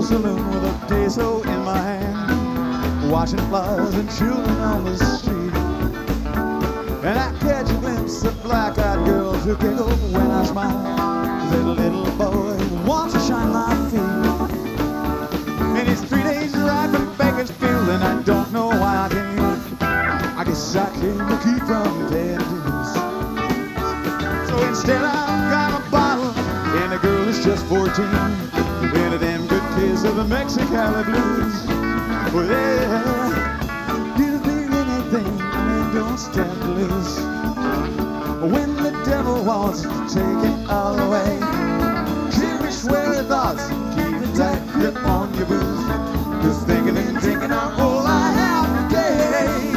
saloon with a peso in my hand, watching flowers and children on the street. And I catch a glimpse of black-eyed girls who giggle when I smile. There's a little boy who wants to shine my feet. And it's 3 days ride from Bakersfield, and I don't know why I came. I guess I came to keep from paying dues. So instead I've got a bottle, and the girl is just 14, and a damn good case of the Mexicali blues. Well, yeah, you think anything and don't stand to lose. When the devil wants to take it all away, cherish where thoughts, keep a tight grip on your booze. Just thinking and drinking are all I have today.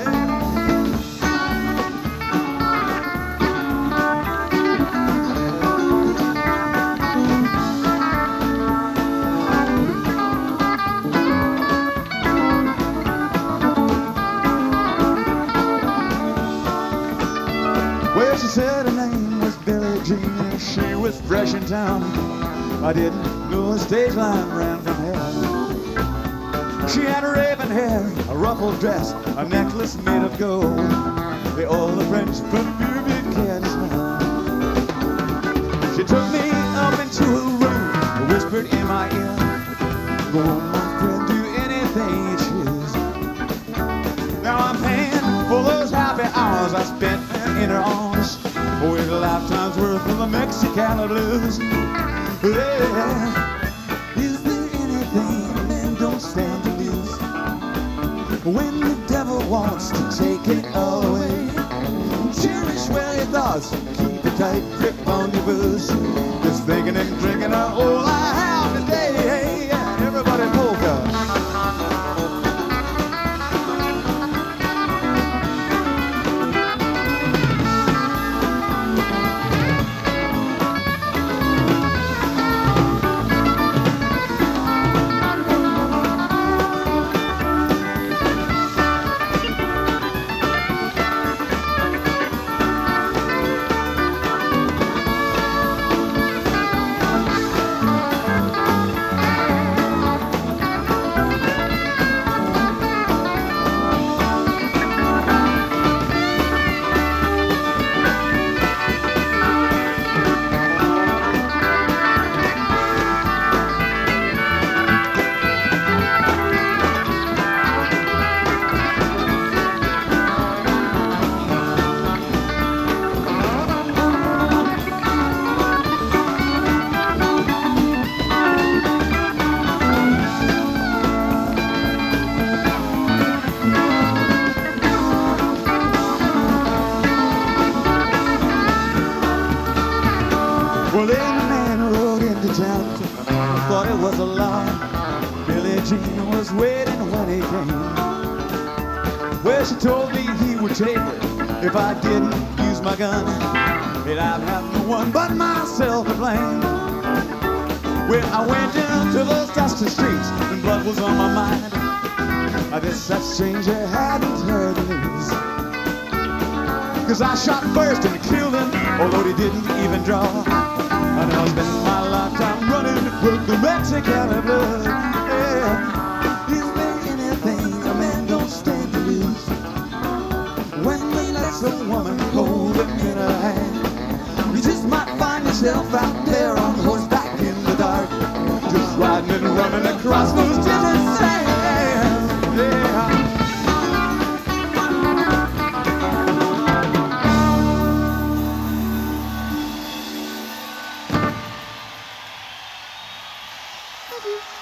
Well, she said her name was Billie Jean and she was fresh in town. I didn't know a stage line ran from hell. She had raven hair, a ruffled dress, a necklace made of gold. They all the French perfume can't smell. She took me up into a room, whispered in my ear, "Go on, my friend, do anything you choose." Now I'm paying for those happy hours I spent in her arms, with a lifetime's worth of the Mexicali blues. Yeah. Is there anything a man don't stand to lose? When the devil wants to take it all away, cherish where your thoughts, keep a tight grip on your booze. Just thinking and drinking are all I have today. Hey, yeah, everybody polka. Well, then the man who rode into town thought it was a lie. Billie Jean was waiting when he came. Well, she told me he would take her if I didn't use my gun, and I'd have no one but myself to blame. When I went into those dusty streets and blood was on my mind, I guess that stranger hadn't heard the news. 'Cause I shot first and killed him, although he didn't even draw. I know I spent my lifetime running with the Mexicali blood. Yeah. Is there anything a man don't stand to lose? When he lets a woman hold him in her hand, you just might find yourself out there on horseback in the dark, just riding and running across those desert sands. Yeah. Thank you.